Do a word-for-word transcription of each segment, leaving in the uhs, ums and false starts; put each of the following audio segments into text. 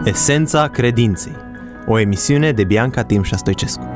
Esența credinței. O emisiune de Bianca Timșa Stoicescu.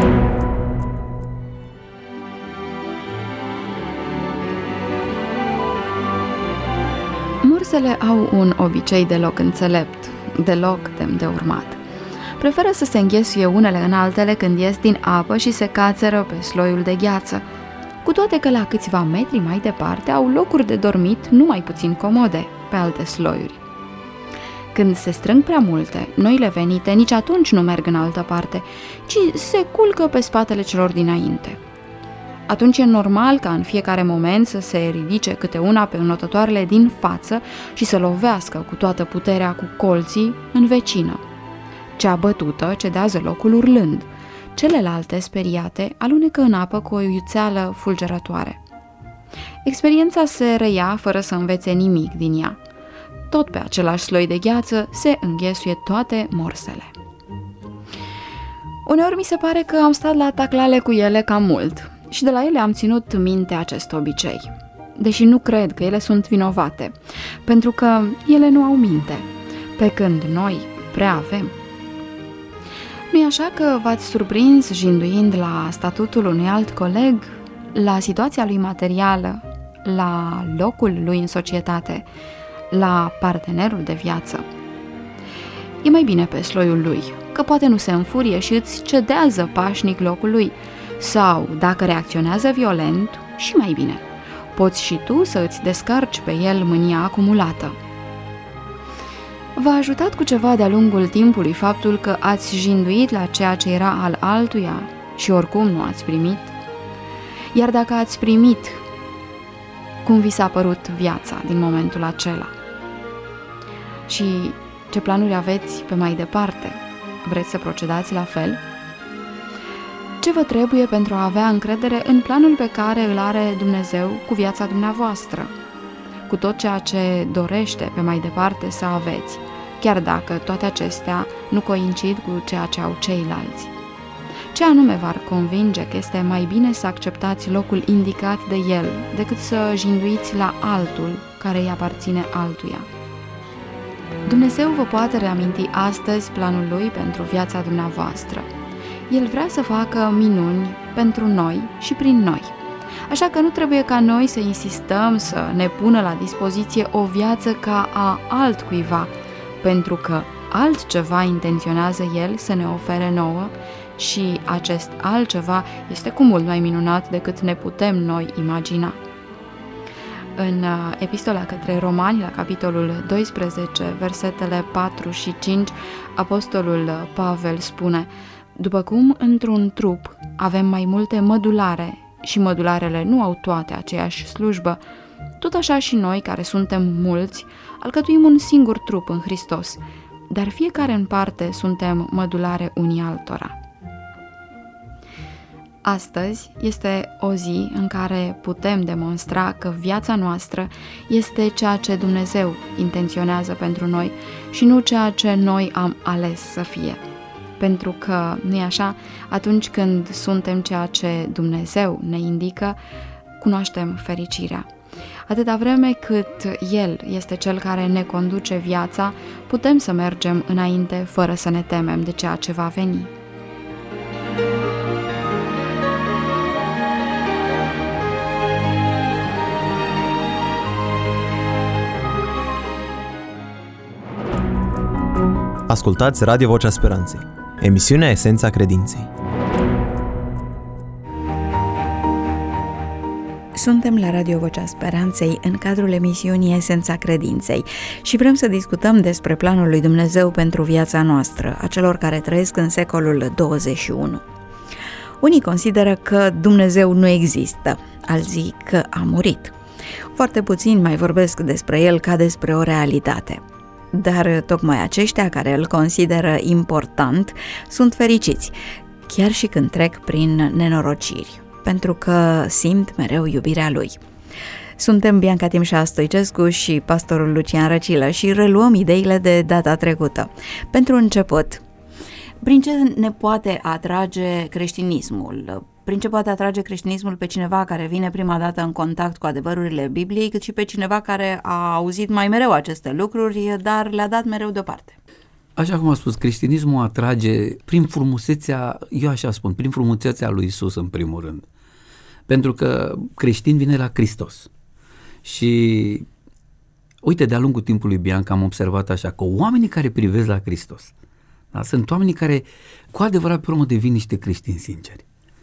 Mursele au un obicei deloc înțelept, deloc demn de urmat. Preferă să se înghesuie unele în altele când ies din apă și se cațără pe sloiul de gheață, cu toate că la câțiva metri mai departe au locuri de dormit numai puțin comode pe alte sloiuri. Când se strâng prea multe, noile venite nici atunci nu merg în altă parte, ci se culcă pe spatele celor dinainte. Atunci e normal ca în fiecare moment să se ridice câte una pe înotătoarele din față și să lovească cu toată puterea cu colții în vecină. Cea bătută cedează locul urlând, celelalte, speriate, alunecă în apă cu o iuțeală fulgerătoare. Experiența se reia fără să învețe nimic din ea. Tot pe același sloi de gheață se înghesuie toate morsele. Uneori mi se pare că am stat la taclale cu ele cam mult și de la ele am ținut minte acest obicei, deși nu cred că ele sunt vinovate, pentru că ele nu au minte, pe când noi prea avem. Nu-i așa că v-ați surprins jinduind la statutul unui alt coleg, la situația lui materială, la locul lui în societate, la partenerul de viață? E mai bine pe sloiul lui, că poate nu se înfurie și îți cedează pașnic locul lui, sau, dacă reacționează violent, și mai bine, poți și tu să îți descarci pe el mânia acumulată. V-a ajutat cu ceva de-a lungul timpului faptul că ați jinduit la ceea ce era al altuia și oricum nu ați primit? Iar dacă ați primit, cum vi s-a părut viața din momentul acela? Și ce planuri aveți pe mai departe? Vreți să procedați la fel? Ce vă trebuie pentru a avea încredere în planul pe care îl are Dumnezeu cu viața dumneavoastră, cu tot ceea ce dorește pe mai departe să aveți, chiar dacă toate acestea nu coincid cu ceea ce au ceilalți? Ce anume v-ar convinge că este mai bine să acceptați locul indicat de El decât să jinduiți la altul care îi aparține altuia? Dumnezeu vă poate reaminti astăzi planul Lui pentru viața dumneavoastră. El vrea să facă minuni pentru noi și prin noi. Așa că nu trebuie ca noi să insistăm să ne pună la dispoziție o viață ca a altcuiva, pentru că altceva intenționează El să ne ofere nouă și acest altceva este cu mult mai minunat decât ne putem noi imagina. În epistola către Romani, la capitolul doisprezece, versetele patru și cinci, apostolul Pavel spune: după cum într-un trup avem mai multe mădulare și mădularele nu au toate aceeași slujbă, tot așa și noi, care suntem mulți, alcătuim un singur trup în Hristos, dar fiecare în parte suntem mădulare unii altora. Astăzi este o zi în care putem demonstra că viața noastră este ceea ce Dumnezeu intenționează pentru noi și nu ceea ce noi am ales să fie. Pentru că, nu-i așa, atunci când suntem ceea ce Dumnezeu ne indică, cunoaștem fericirea. Atâta vreme cât El este Cel care ne conduce viața, putem să mergem înainte fără să ne temem de ceea ce va veni. Ascultați Radio Vocea Speranței, emisiunea Esența Credinței. Suntem la Radio Vocea Speranței în cadrul emisiunii Esența Credinței și vrem să discutăm despre planul lui Dumnezeu pentru viața noastră, a celor care trăiesc în secolul douăzeci și unu. Unii consideră că Dumnezeu nu există, alții că a murit. Foarte puțini mai vorbesc despre El ca despre o realitate. Dar tocmai aceștia care îl consideră important sunt fericiți, chiar și când trec prin nenorociri, pentru că simt mereu iubirea Lui. Suntem Bianca Timșa Stoicescu și pastorul Lucian Răcilă și reluăm ideile de data trecută. Pentru început, prin ce ne poate atrage creștinismul? Prin ce poate atrage creștinismul pe cineva care vine prima dată în contact cu adevărurile Bibliei, cât și pe cineva care a auzit mai mereu aceste lucruri, dar le-a dat mereu deoparte? Așa cum am spus, creștinismul atrage prin frumusețea, eu așa spun, prin frumusețea lui Iisus în primul rând. Pentru că creștin vine la Hristos. Și uite, de-a lungul timpului, Bianca, am observat așa că oamenii care privesc la Hristos, da, sunt oamenii care cu adevărat pe urmă devin niște creștini sinceri.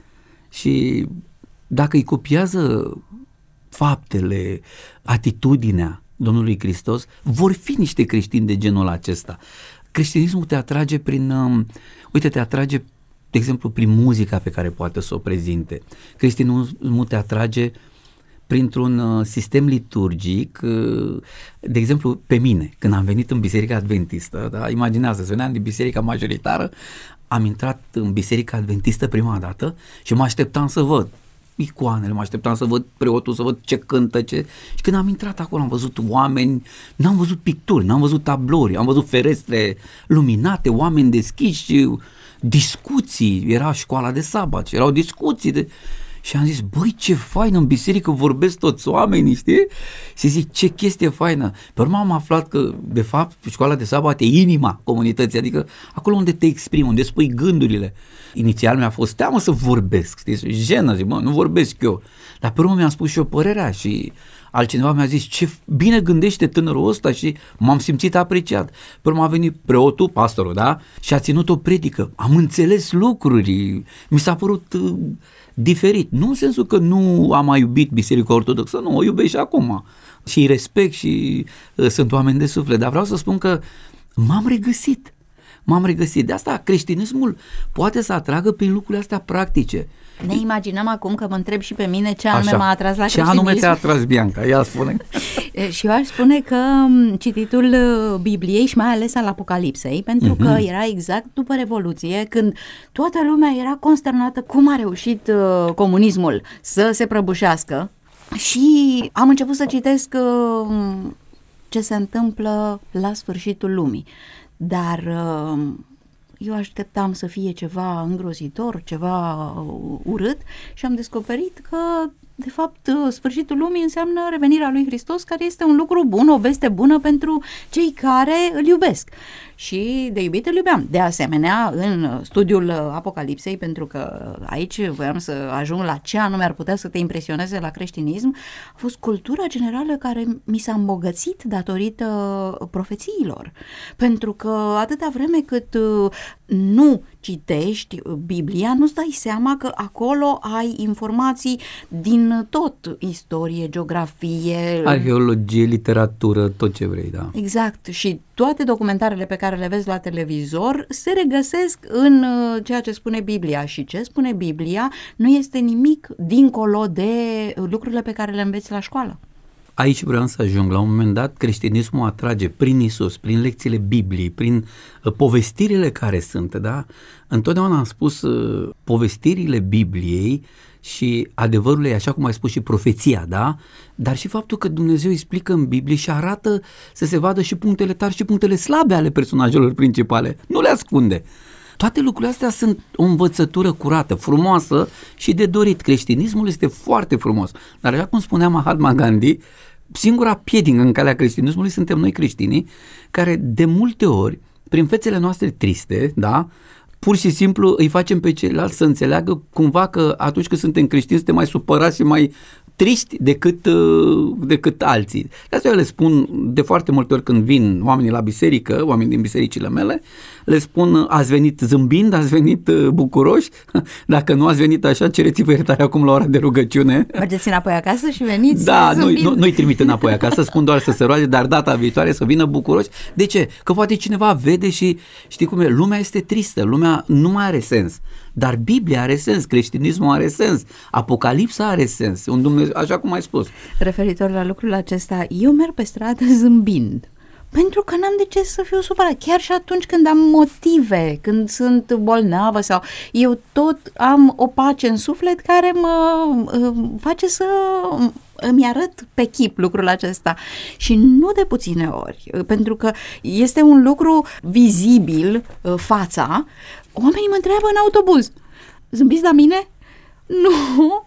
Și dacă îi copiază faptele, atitudinea Domnului Hristos, vor fi niște creștini de genul acesta. Creștinismul te atrage prin, um, uite, te atrage, de exemplu, prin muzica pe care poate să o prezinte. Creștinismul te atrage printr-un uh, sistem liturgic, uh, de exemplu, pe mine, când am venit în Biserica Adventistă, da, imaginează, veneam din Biserica Majoritară, am intrat în Biserica Adventistă prima dată și mă așteptam să văd icoanele, mă așteptam să văd preotul, să văd ce cântă, ce... Și când am intrat acolo am văzut oameni, n-am văzut picturi, n-am văzut tablouri, am văzut ferestre luminate, oameni deschiși, discuții, era școala de sabat, erau discuții de... Și am zis, băi, ce fain, în biserică vorbesc toți oamenii, știi? Și zic, ce chestie faină. Pe urmă am aflat că, de fapt, școala de sabat e inima comunității, adică acolo unde te exprimi, unde spui gândurile. Inițial mi-a fost teamă să vorbesc, știi? Jenă, zic, mă, nu vorbesc eu. Dar pe urmă mi-am spus și eu părerea și altcineva mi-a zis, ce bine gândește tânărul ăsta și m-am simțit apreciat. Pe urmă a venit preotul, pastorul, da? Și a ținut o predică. Am înțeles lucruri, mi s-a părut uh, diferit. Nu în sensul că nu am mai iubit Biserica Ortodoxă, nu, o iubesc și acum. Și îi respect și uh, sunt oameni de suflet, dar vreau să spun că m-am regăsit. M-am regăsit. De asta creștinismul poate să atragă prin lucrurile astea practice. Ne imaginăm acum că mă întreb și pe mine ce anume m-a atras la creștinism. Ce anume te-a atras, Bianca? Ia spune. Și eu aș spune că cititul Bibliei și mai ales al Apocalipsei, pentru uh-huh. că era exact după Revoluție, când toată lumea era consternată cum a reușit uh, comunismul să se prăbușească, și am început să citesc uh, ce se întâmplă la sfârșitul lumii. Dar... Uh, eu așteptam să fie ceva îngrozitor, ceva urât, și am descoperit că, de fapt, sfârșitul lumii înseamnă revenirea lui Hristos, care este un lucru bun, o veste bună pentru cei care îl iubesc. Și de iubit îl iubeam. De asemenea, în studiul Apocalipsei, pentru că aici voiam să ajung la ce anume ar putea să te impresioneze la creștinism, a fost cultura generală care mi s-a îmbogățit datorită profețiilor. Pentru că atâta vreme cât nu citești Biblia, nu-ți dai seama că acolo ai informații din tot, istorie, geografie, arheologie, literatură, tot ce vrei, da. Exact. Și toate documentarele pe care le vezi la televizor se regăsesc în ceea ce spune Biblia. Și ce spune Biblia nu este nimic dincolo de lucrurile pe care le înveți la școală. Aici vreau să ajung. La un moment dat, creștinismul atrage prin Iisus, prin lecțiile Bibliei, prin uh, povestirile care sunt, da? Întotdeauna am spus uh, povestirile Bibliei și adevărul e, așa cum ai spus, și profeția, da? Dar și faptul că Dumnezeu explică în Biblie și arată să se vadă și punctele tari și punctele slabe ale personajelor principale. Nu le ascunde. Toate lucrurile astea sunt o învățătură curată, frumoasă și de dorit. Creștinismul este foarte frumos. Dar așa cum spunea Mahatma Gandhi, singura piedică în calea creștinismului suntem noi creștinii, care de multe ori, prin fețele noastre triste, da, pur și simplu îi facem pe ceilalți să înțeleagă cumva că atunci când suntem creștini suntem mai supărați și mai triști decât, decât alții. De asta eu le spun de foarte multe ori când vin oamenii la biserică, oameni din bisericile mele, le spun, ați venit zâmbind, ați venit bucuroși, dacă nu ați venit așa, cereți-vă iertare acum la ora de rugăciune. Mergeți înapoi acasă și veniți Da, zâmbind. nu, nu-i trimit înapoi acasă, spun doar să se roage, dar data viitoare să vină bucuroși. De ce? Că poate cineva vede și știi cum e, lumea este tristă, lumea nu mai are sens. Dar Biblia are sens, creștinismul are sens, Apocalipsa are sens, un Dumnezeu, așa cum ai spus. Referitor la lucrul acesta, eu merg pe stradă zâmbind, pentru că n-am de ce să fiu supărat, chiar și atunci când am motive, când sunt bolnavă sau eu tot am o pace în suflet care mă face să îmi arăt pe chip lucrul acesta. Și nu de puține ori, pentru că este un lucru vizibil, fața. Oamenii mă întreabă în autobuz, zâmbiți la mine? Nu.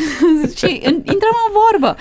Și intrăm în vorbă.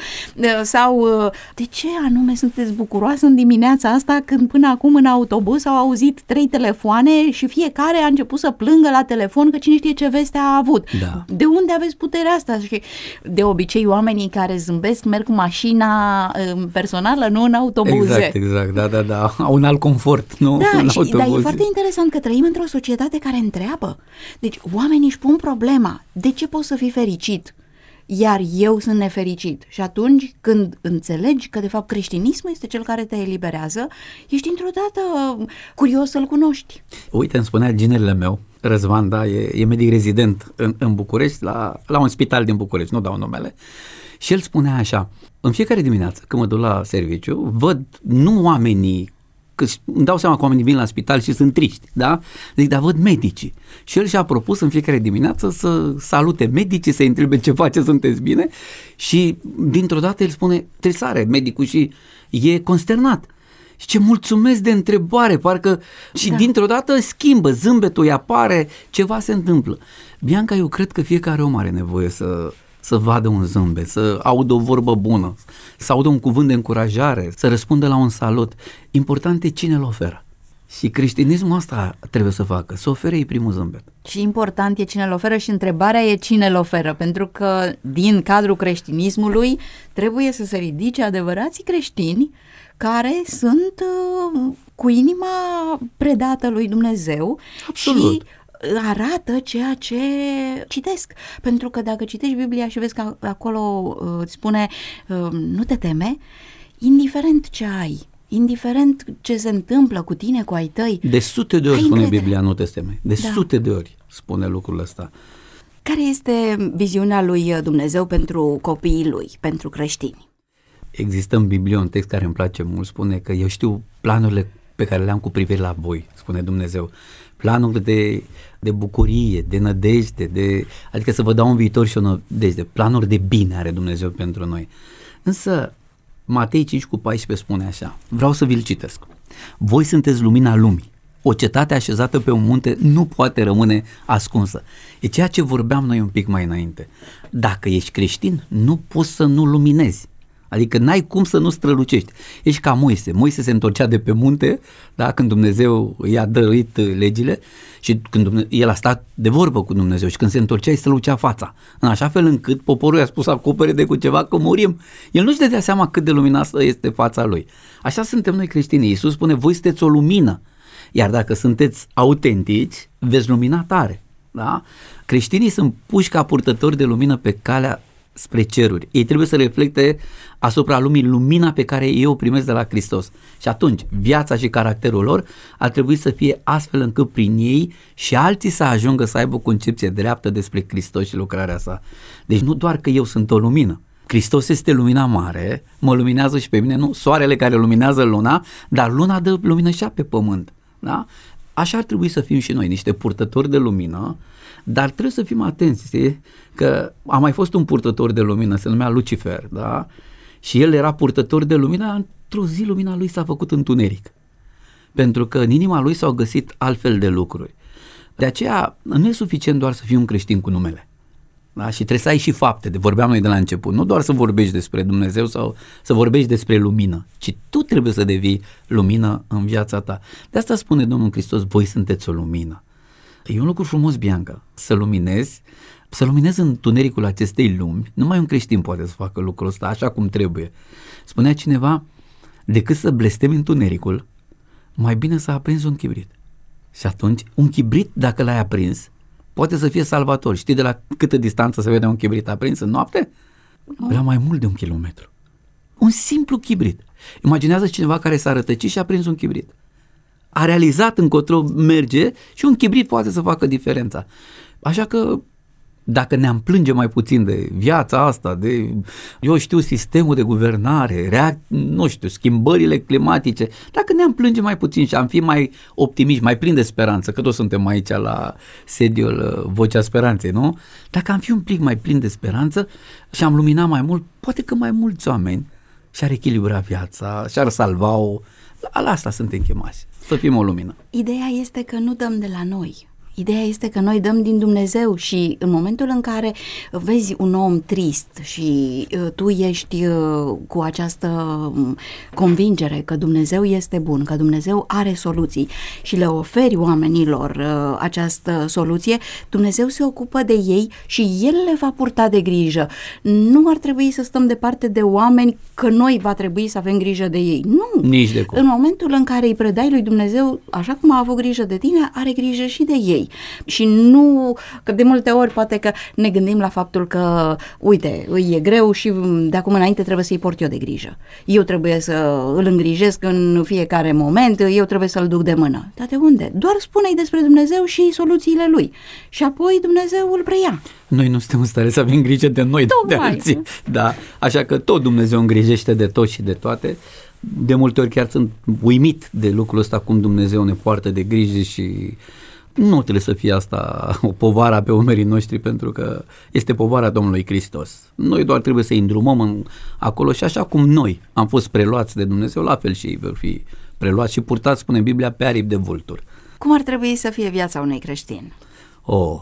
Sau de ce anume sunteți bucuroasă în dimineața asta când până acum în autobuz au auzit trei telefoane și fiecare a început să plângă la telefon că cine știe ce veste a avut. Da. De unde aveți puterea asta? Și de obicei oamenii care zâmbesc merg cu mașina personală, nu în autobuze. Exact, exact, da, da, da. Au un alt confort, nu? Da, în și, autobuz. dar e foarte interesant că trăim într-o societate care întreabă. Deci oamenii își pun problema. De ce poți să fii fericit? Iar eu sunt nefericit. Și atunci când înțelegi că de fapt creștinismul este cel care te eliberează, ești într-o dată curios să-l cunoști. Uite, îmi spunea ginerele meu, Răzvan, da, e, e medic rezident în, în București, la, la un spital din București, nu dau numele, și el spunea așa: în fiecare dimineață când mă duc la serviciu, văd nu oamenii, că îmi dau seama că oamenii vin la spital și sunt triști, da? Zic, dar văd medicii. Și el și-a propus în fiecare dimineață să salute medicii, să-i întrebe ce face, sunteți bine? Și dintr-o dată el spune, tresare, medicul, și e consternat. Și ce mulțumesc de întrebare, parcă și da. Dintr-o dată schimbă, zâmbetul îi apare, ceva se întâmplă. Bianca, eu cred că fiecare om are nevoie să... să vadă un zâmbet, să audă o vorbă bună, să audă un cuvânt de încurajare, să răspundă la un salut. Important e cine îl oferă. Și creștinismul asta trebuie să facă, să ofere ei primul zâmbet. Și important e cine îl oferă și întrebarea e cine îl oferă, pentru că din cadrul creștinismului trebuie să se ridice adevărații creștini care sunt uh, cu inima predată lui Dumnezeu. Absolut. Și arată ceea ce citesc. Pentru că dacă citești Biblia și vezi că acolo uh, îți spune uh, nu te teme, indiferent ce ai, indiferent ce se întâmplă cu tine, cu ai tăi. De sute de ori spune încredere. Biblia nu te teme. De da. sute de ori spune lucrul ăsta. Care este viziunea lui Dumnezeu pentru copiii lui, pentru creștini? Există în Biblie un text care îmi place mult, spune că eu știu planurile pe care le am cu privire la voi, spune Dumnezeu. Planuri de, de bucurie, de nădejde, de, adică să vă dau un viitor și o nădejde. Planuri de bine are Dumnezeu pentru noi. Însă Matei cinci cu paisprezece spune așa, vreau să vi-l citesc. Voi sunteți lumina lumii. O cetate așezată pe un munte nu poate rămâne ascunsă. E ceea ce vorbeam noi un pic mai înainte. Dacă ești creștin, nu poți să nu luminezi. Adică n-ai cum să nu strălucești. Ești ca Moise. Moise se întorcea de pe munte, da, când Dumnezeu i-a dăruit legile și când Dumnezeu, el a stat de vorbă cu Dumnezeu și când se întorcea îi strălucea fața. În așa fel încât poporul i-a spus acopere-te cu ceva că murim. El nu-și dădea seama cât de luminată este fața lui. Așa suntem noi creștini. Iisus spune, voi sunteți o lumină. Iar dacă sunteți autentici, veți lumina tare. Da? Creștinii sunt puși ca purtători de lumină pe calea spre ceruri. Ei trebuie să reflecte asupra lumii lumina pe care ei o primesc de la Hristos. Și atunci, viața și caracterul lor ar trebui să fie astfel încât prin ei și alții să ajungă să aibă o concepție dreaptă despre Hristos și lucrarea sa. Deci nu doar că eu sunt o lumină. Hristos este lumina mare, mă luminează și pe mine, nu soarele care luminează luna, dar luna dă lumină și pe pământ. Da? Așa ar trebui să fim și noi, niște purtători de lumină, dar trebuie să fim atenți, știi? Că a mai fost un purtător de lumină, se numea Lucifer, da? Și el era purtător de lumină, într-o zi lumina lui s-a făcut întuneric, pentru că în inima lui s-au găsit altfel de lucruri. De aceea nu e suficient doar să fii un creștin cu numele. Da? Și trebuie să ai și fapte, de vorbeam noi de la început, nu doar să vorbești despre Dumnezeu sau să vorbești despre lumină, ci tu trebuie să devii lumină în viața ta. De asta spune Domnul Hristos, voi sunteți o lumină. E un lucru frumos, Bianca, să luminezi, să luminezi întunericul acestei lumi. Numai un creștin poate să facă lucrul ăsta așa cum trebuie. Spunea cineva, decât să blestemi întunericul, mai bine să aprinzi un chibrit. Și atunci, un chibrit, dacă l-ai aprins, poate să fie salvator. Știi de la câtă distanță se vede un chibrit aprins în noapte? La mai mult de un kilometru. Un simplu chibrit. Imaginează cineva care s-a rătăcit și a prins un chibrit. A realizat încotro merge și un chibrit poate să facă diferența. Așa că dacă ne-am plânge mai puțin de viața asta, de, eu știu, sistemul de guvernare, reac, nu știu, schimbările climatice, dacă ne-am plânge mai puțin și am fi mai optimiști, mai plini de speranță, că toți suntem aici la sediul Vocea Speranței, nu? Dacă am fi un pic mai plini de speranță și am luminat mai mult, poate că mai mulți oameni și-ar echilibra viața, și-ar salva-o. La asta suntem chemați, să fim o lumină. Ideea este că nu dăm de la noi. Ideea este că noi dăm din Dumnezeu și în momentul în care vezi un om trist și tu ești cu această convingere că Dumnezeu este bun, că Dumnezeu are soluții și le oferi oamenilor această soluție, Dumnezeu se ocupă de ei și El le va purta de grijă. Nu ar trebui să stăm departe de oameni că noi va trebui să avem grijă de ei. Nu! Nici de cum. În momentul în care îi predai lui Dumnezeu, așa cum a avut grijă de tine, are grijă și de ei. Și nu, că de multe ori poate că ne gândim la faptul că, uite, îi e greu și de acum înainte trebuie să-i port eu de grijă. Eu trebuie să îl îngrijesc în fiecare moment, eu trebuie să-l duc de mână. Dar de unde? Doar spune-i despre Dumnezeu și soluțiile lui. Și apoi Dumnezeu îl preia. Noi nu suntem în stare să avem grijă de noi, Tocmai. de alții. Da, așa că tot Dumnezeu îngrijește de tot și de toate. De multe ori chiar sunt uimit de lucrul ăsta, cum Dumnezeu ne poartă de grijă și nu trebuie să fie asta o povară pe umerii noștri, pentru că este povara Domnului Hristos. Noi doar trebuie să-i îndrumăm în, acolo și așa cum noi am fost preluați de Dumnezeu, la fel și ei vor fi preluați și purtați, spune Biblia, pe aripi de vulturi. Cum ar trebui să fie viața unui creștin? Oh,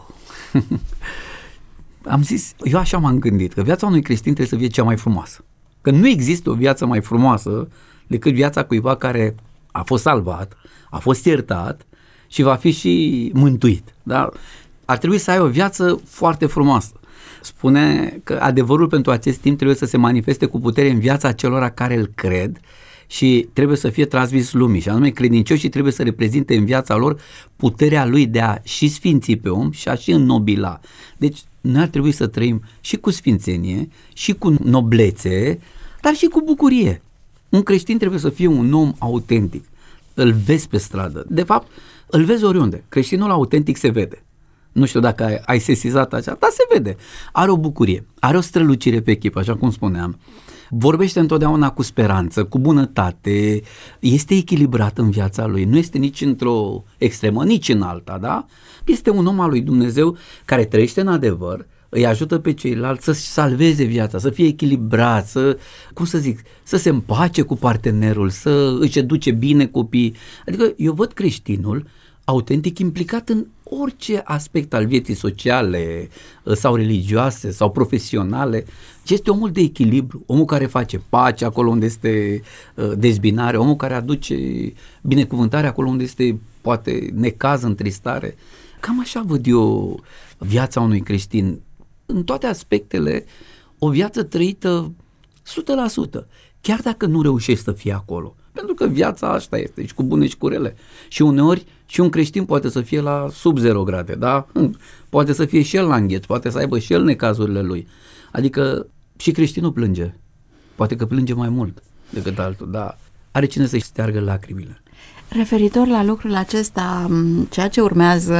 am zis, eu așa m-am gândit, că viața unui creștin trebuie să fie cea mai frumoasă. Că nu există o viață mai frumoasă decât viața cuiva care a fost salvat, a fost iertat și va fi și mântuit. Da? Ar trebui să ai o viață foarte frumoasă. Spune că adevărul pentru acest timp trebuie să se manifeste cu putere în viața celor care îl cred și trebuie să fie transmis lumii, și anume credincioșii trebuie să reprezinte în viața lor puterea lui de a și sfinți pe om și a și înnobila. Deci noi ar trebui să trăim și cu sfințenie și cu noblețe, dar și cu bucurie. Un creștin trebuie să fie un om autentic. Îl vezi pe stradă. De fapt, îl vezi oriunde. Creștinul autentic se vede. Nu știu dacă ai, ai sesizat așa, dar se vede. Are o bucurie, are o strălucire pe chip, așa cum spuneam. Vorbește întotdeauna cu speranță, cu bunătate, este echilibrat în viața lui, nu este nici într-o extremă, nici în alta, da? Este un om al lui Dumnezeu care trăiește în adevăr, îi ajută pe ceilalți să-și salveze viața, să fie echilibrat, să, cum să zic, să se împace cu partenerul, să își educe bine copiii. Adică eu văd creștinul autentic implicat în orice aspect al vieții sociale sau religioase sau profesionale. Este omul de echilibru, omul care face pace acolo unde este dezbinare, omul care aduce binecuvântare acolo unde este poate necaz, întristare. Cam așa văd eu viața unui creștin, în toate aspectele, o viață trăită o sută la sută, chiar dacă nu reușești să fii acolo. Pentru că viața asta este, și cu bune și cu rele. Și uneori și un creștin poate să fie la sub zero grade, da? Poate să fie și el la îngheț, poate să aibă și el necazurile lui. Adică și creștinul plânge. Poate că plânge mai mult decât altul, dar are cine să-și steargă lacrimile. Referitor la lucrul acesta, ceea ce urmează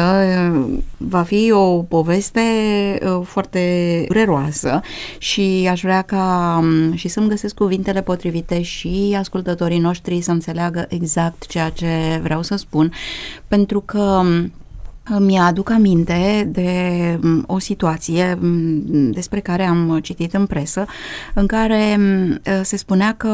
va fi o poveste foarte dureroasă și aș vrea ca și să-mi găsesc cuvintele potrivite și ascultătorii noștri să înțeleagă exact ceea ce vreau să spun, pentru că mi-aduc aminte de o situație despre care am citit în presă, în care se spunea că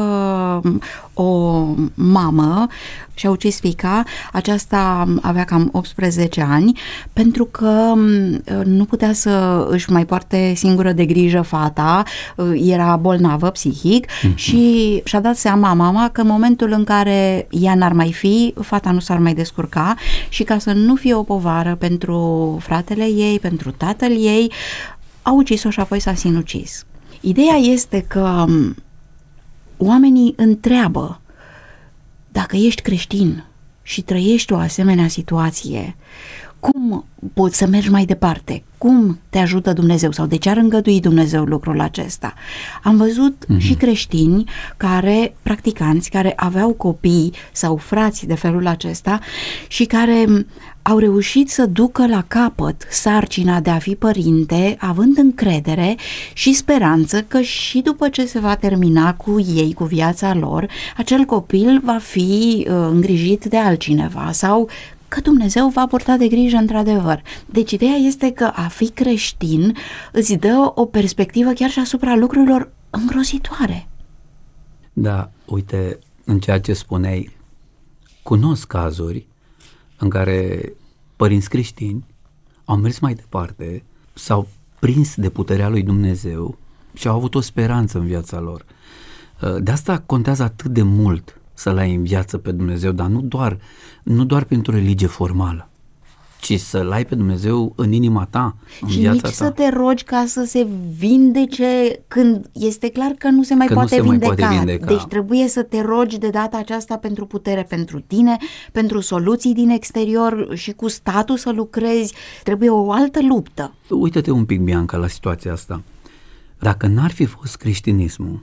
o mamă și-a ucis fiica, aceasta avea cam optsprezece ani, pentru că nu putea să își mai poarte singură de grijă fata, era bolnavă psihic mm-hmm. și și-a dat seama mama că în momentul în care ea n-ar mai fi, fata nu s-ar mai descurca și ca să nu fie o povară pentru fratele ei, pentru tatăl ei, a ucis-o și apoi s-a sinucis. Ideea este că oamenii întreabă: dacă ești creștin și trăiești o asemenea situație, cum poți să mergi mai departe? Cum te ajută Dumnezeu? Sau de ce ar îngădui Dumnezeu lucrul acesta? Am văzut mm-hmm. și creștini care, practicanți, care aveau copii sau frați de felul acesta și care au reușit să ducă la capăt sarcina de a fi părinte, având încredere și speranță că și după ce se va termina cu ei, cu viața lor, acel copil va fi uh, îngrijit de altcineva sau că Dumnezeu va purta de grijă într-adevăr. Deci ideea este că a fi creștin îți dă o perspectivă chiar și asupra lucrurilor îngrozitoare. Da, uite, în ceea ce spuneai, cunosc cazuri în care părinți creștini au mers mai departe, s-au prins de puterea lui Dumnezeu și au avut o speranță în viața lor. De asta contează atât de mult să-L ai în viață pe Dumnezeu, dar nu doar, nu doar pentru religie formală, ci să-L ai pe Dumnezeu în inima ta, în și viața nici ta. să te rogi ca să se vindece când este clar că nu se mai, că poate, nu se vindeca. mai poate vindeca. Deci trebuie să te rogi de data aceasta pentru putere pentru tine, pentru soluții din exterior și cu statul să lucrezi. Trebuie o altă luptă. Uită-te un pic, Bianca, la situația asta. Dacă n-ar fi fost creștinismul,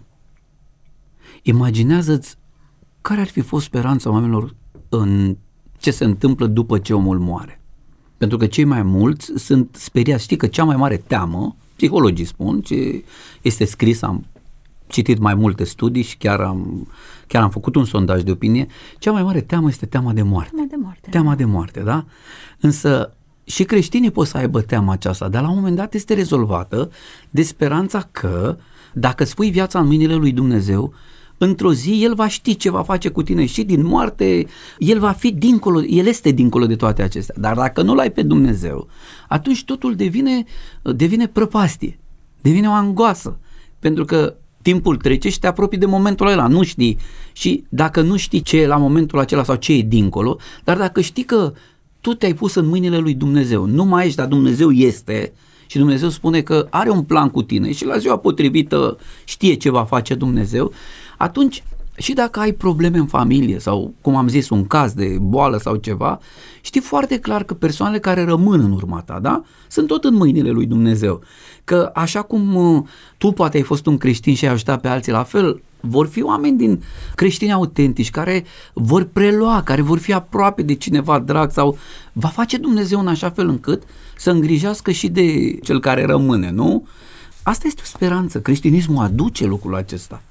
imaginează-ți care ar fi fost speranța oamenilor în ce se întâmplă după ce omul moare. Pentru că cei mai mulți sunt speriați. Știi că cea mai mare teamă, psihologii spun, ce este scris, am citit mai multe studii și chiar am, chiar am făcut un sondaj de opinie, cea mai mare teamă este teama de moarte. Teama de moarte. Teama de moarte, da? Însă și creștinii pot să aibă teama aceasta, dar la un moment dat este rezolvată de speranța că dacă îți pui viața în mâinile lui Dumnezeu, într-o zi El va ști ce va face cu tine și din moarte, El va fi dincolo, El este dincolo de toate acestea. Dar dacă nu l-ai pe Dumnezeu, atunci totul devine, devine prăpastie, devine o angoasă, pentru că timpul trece și te apropii de momentul ăla, nu știi. Și dacă nu știi ce e la momentul acela sau ce e dincolo, dar dacă știi că tu te-ai pus în mâinile lui Dumnezeu, nu mai ești, dar Dumnezeu este și Dumnezeu spune că are un plan cu tine și la ziua potrivită știe ce va face Dumnezeu, atunci și dacă ai probleme în familie sau, cum am zis, un caz de boală sau ceva, știi foarte clar că persoanele care rămân în urma ta, da, sunt tot în mâinile lui Dumnezeu. Că așa cum uh, tu poate ai fost un creștin și ai ajutat pe alții la fel, vor fi oameni din creștini autentici care vor prelua, care vor fi aproape de cineva drag sau va face Dumnezeu în așa fel încât să îngrijească și de cel care rămâne, nu? Asta este o speranță. Creștinismul aduce lucrul acesta.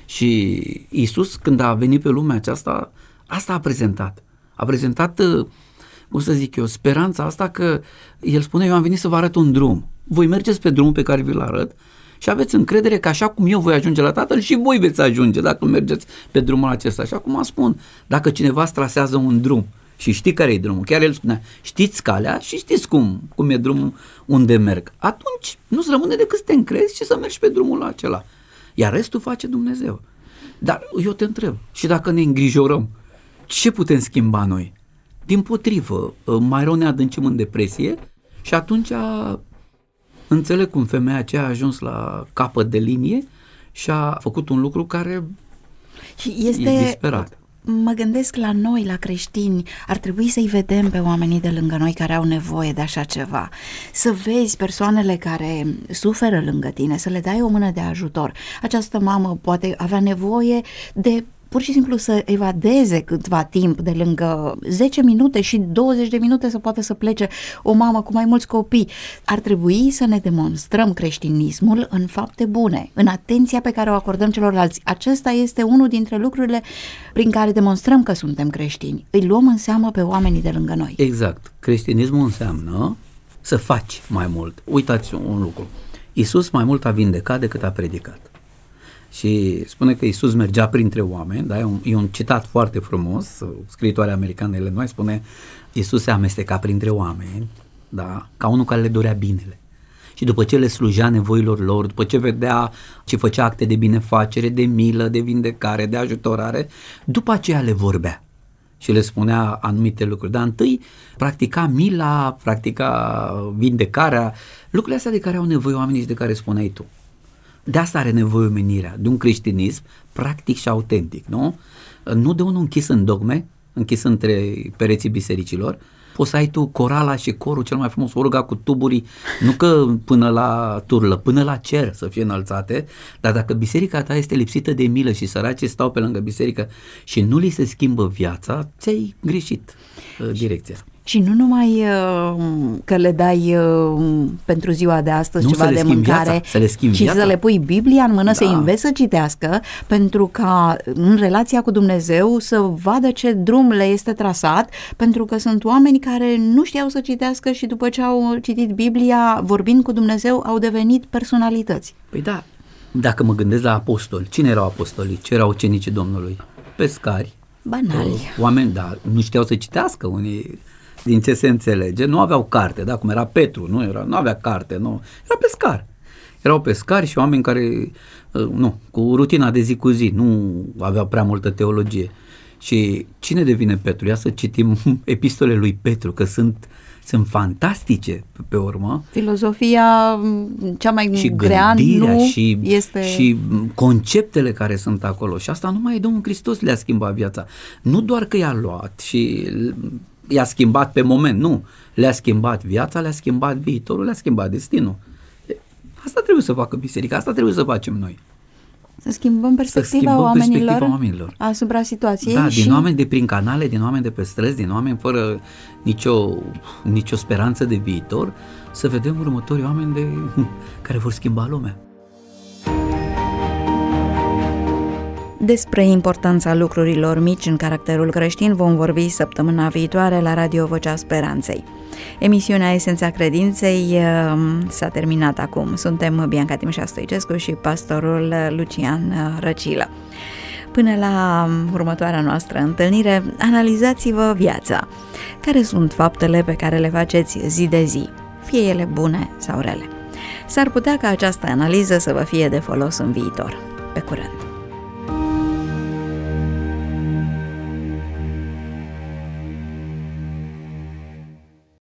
Și Iisus, când a venit pe lumea aceasta, asta a prezentat. A prezentat, cum să zic eu, speranța asta că El spune, eu am venit să vă arăt un drum. Voi mergeți pe drumul pe care vi-l arăt și aveți încredere că așa cum eu voi ajunge la Tatăl și voi veți ajunge dacă mergeți pe drumul acesta. Așa cum spun, dacă cineva îți trasează un drum și știi care e drumul, chiar El spunea, știți calea și știți cum, cum e drumul unde merg, atunci nu-ți rămâne decât să te încrezi și să mergi pe drumul acela. Iar restul face Dumnezeu. Dar eu te întreb, și dacă ne îngrijorăm, ce putem schimba noi? Dimpotrivă, mai rău ne adâncim în depresie și atunci înțeleg cum femeia aceea a ajuns la capăt de linie și a făcut un lucru care și este... e disperat. Mă gândesc la noi, la creștini, ar trebui să-i vedem pe oamenii de lângă noi care au nevoie de așa ceva. Să vezi persoanele care suferă lângă tine, să le dai o mână de ajutor. Această mamă poate avea nevoie de pur și simplu să evadeze câtva timp de lângă zece minute și douăzeci de minute să poată să plece o mamă cu mai mulți copii. Ar trebui să ne demonstrăm creștinismul în fapte bune, în atenția pe care o acordăm celorlalți. Acesta este unul dintre lucrurile prin care demonstrăm că suntem creștini. Îi luăm în seamă pe oamenii de lângă noi. Exact. Creștinismul înseamnă să faci mai mult. Uitați un lucru. Iisus mai mult a vindecat decât a predicat. Și spune că Iisus mergea printre oameni, da? e, un, e un citat foarte frumos, scriitoarea americană Ellen White spune, Iisus se amesteca printre oameni, da? Ca unul care le dorea binele. Și după ce le slujea nevoilor lor, după ce vedea ce făcea acte de binefacere, de milă, de vindecare, de ajutorare, după aceea le vorbea și le spunea anumite lucruri. Dar întâi practica mila, practica vindecarea, lucrurile astea de care au nevoie oamenii și de care spuneai tu. De asta are nevoie omenirea, de un creștinism practic și autentic, nu? Nu de unul închis în dogme, închis între pereții bisericilor. Poți să ai tu corala și corul cel mai frumos, o ruga cu tuburii, nu că până la turlă, până la cer să fie înălțate, dar dacă biserica ta este lipsită de milă și săracii stau pe lângă biserică și nu li se schimbă viața, ți-ai greșit uh, direcția. Și nu numai uh, că le dai uh, pentru ziua de astăzi nu ceva de mâncare, viața, să le schimbi ci viața. Să le pui Biblia în mână, da. Să-i înveți să citească, pentru ca în relația cu Dumnezeu să vadă ce drum le este trasat, pentru că sunt oameni care nu știau să citească și după ce au citit Biblia, vorbind cu Dumnezeu, au devenit personalități. Păi da, dacă mă gândesc la apostoli, cine erau apostolii? Ce erau ucenicii Domnului? Pescari. Banali. Oameni, da, nu știau să citească, unii Din ce se înțelege, nu aveau carte, da, cum era Petru, nu, era, nu avea carte, nu, era pescar. Erau pescari și oameni care, nu, cu rutina de zi cu zi, nu aveau prea multă teologie. Și cine devine Petru? Ia să citim epistolele lui Petru, că sunt, sunt fantastice pe, pe urmă. Filozofia cea mai și grea nu și, este... și conceptele care sunt acolo. Și asta numai Domnul Hristos le-a schimbat viața. Nu doar că i-a luat și i-a schimbat pe moment, nu. Le-a schimbat viața, le-a schimbat viitorul, le-a schimbat destinul. Asta trebuie să facă biserica, asta trebuie să facem noi. Să schimbăm perspectiva, să schimbăm oamenilor, perspectiva oamenilor asupra situației. Da, și... din oameni de prin canale, din oameni de pe străzi, din oameni fără nicio, nicio speranță de viitor, să vedem următorii oameni de, care vor schimba lumea. Despre importanța lucrurilor mici în caracterul creștin vom vorbi săptămâna viitoare la Radio Vocea Speranței. Emisiunea Esența Credinței s-a terminat acum. Suntem Bianca Timșa Stoicescu și pastorul Lucian Răcilă. Până la următoarea noastră întâlnire, analizați-vă viața. Care sunt faptele pe care le faceți zi de zi, fie ele bune sau rele? S-ar putea ca această analiză să vă fie de folos în viitor. Pe curând!